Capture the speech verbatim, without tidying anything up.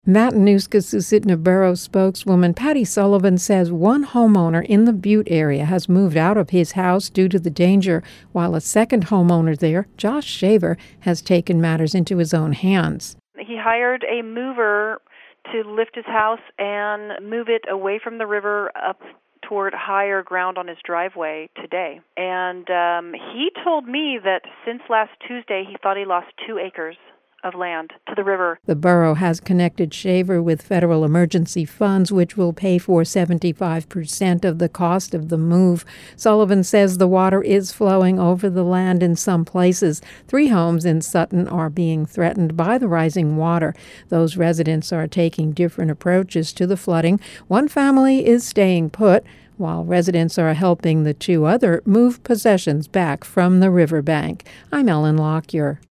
Matanuska-Susitna Borough spokeswoman Patty Sullivan says one homeowner in the Butte area has moved out of his house due to the danger, while a second homeowner there, Josh Shaver, has taken matters into his own hands. He hired a mover to lift his house and move it away from the river up toward higher ground on his driveway today. And um, he told me that since last Tuesday, he thought he lost two acres of land to the river. The borough has connected Shaver with federal emergency funds, which will pay for seventy-five percent of the cost of the move. Sullivan says the water is flowing over the land in some places. Three homes in Sutton are being threatened by the rising water. Those residents are taking different approaches to the flooding. One family is staying put, while residents are helping the two other move possessions back from the riverbank. I'm Ellen Lockyer.